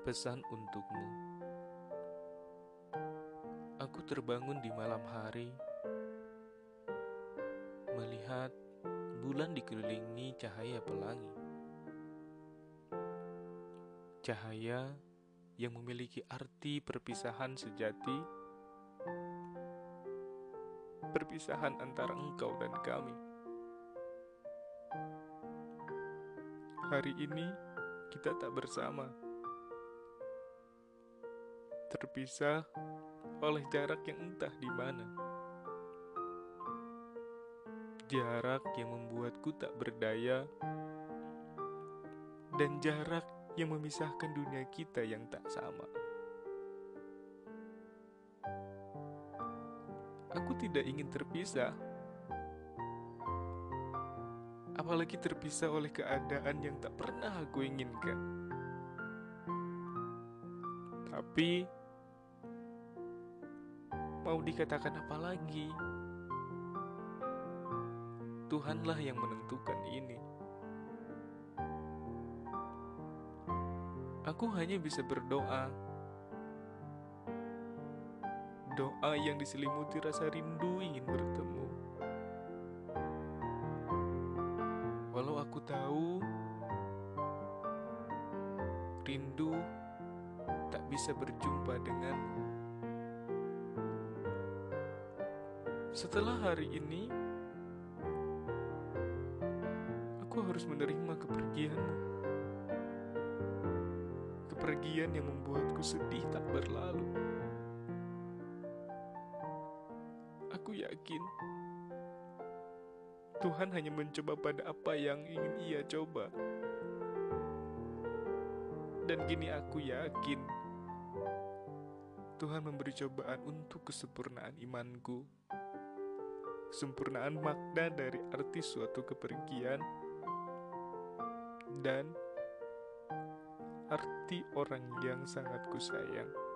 Pesan untukmu. Aku terbangun di malam hari, melihat bulan dikelilingi cahaya pelangi. Cahaya yang memiliki arti perpisahan sejati, perpisahan antara engkau dan kami. Hari ini kita tak bersama, terpisah oleh jarak yang entah di mana. Jarak yang membuatku tak berdaya, dan jarak yang memisahkan dunia kita yang tak sama. Aku tidak ingin terpisah, apalagi terpisah oleh keadaan yang tak pernah aku inginkan. Tapi mau dikatakan apa lagi? Tuhanlah yang menentukan ini. Aku hanya bisa berdoa. Doa yang diselimuti rasa rindu ingin bertemu. Walau aku tahu rindu tak bisa berjumpa denganmu. Setelah hari ini, aku harus menerima kepergianmu. Kepergian yang membuatku sedih tak berlalu. Aku yakin Tuhan hanya mencoba pada apa yang ingin Ia coba. Dan kini aku yakin Tuhan memberi cobaan untuk kesempurnaan imanku, kesempurnaan makna dari arti suatu kepergian, dan arti orang yang sangat kusayang.